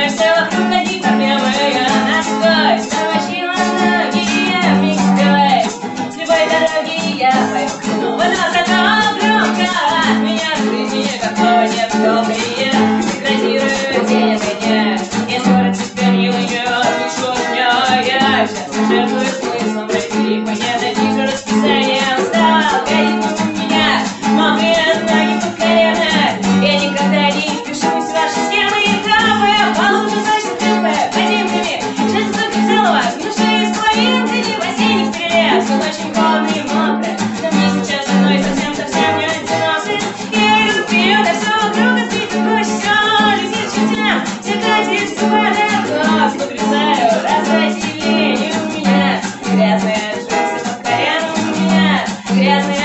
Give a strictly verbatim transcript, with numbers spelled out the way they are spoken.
Кружишься вокруг одни проблемы. Насквозь намочила ноги, я вмиг скрываюсь. С любой дороги я пойду. Вот потом громко от меня в жизни какого нет добрее. Деградирую день ото дня. Я скоро теперь не уйдет, лишь от меня. Я сейчас жертвую смыслом жизни. Мне таких же расписанием стал горит у меня. Мокрые ноги под колено. Я никогда не впишусь в ваши схемы и травы. Получше значит темпы поземными. Жизнь только целого, души из половинки. В осенних перелез, он очень холодный и мокрый. Но мне сейчас одной совсем-совсем не одиноко. Я иду вперед, а все вокруг отбито костью. Летит чертям, все катится подо мной. Погрязаю, развратили у меня. Грязные джинсы под коленом у меня. Грязные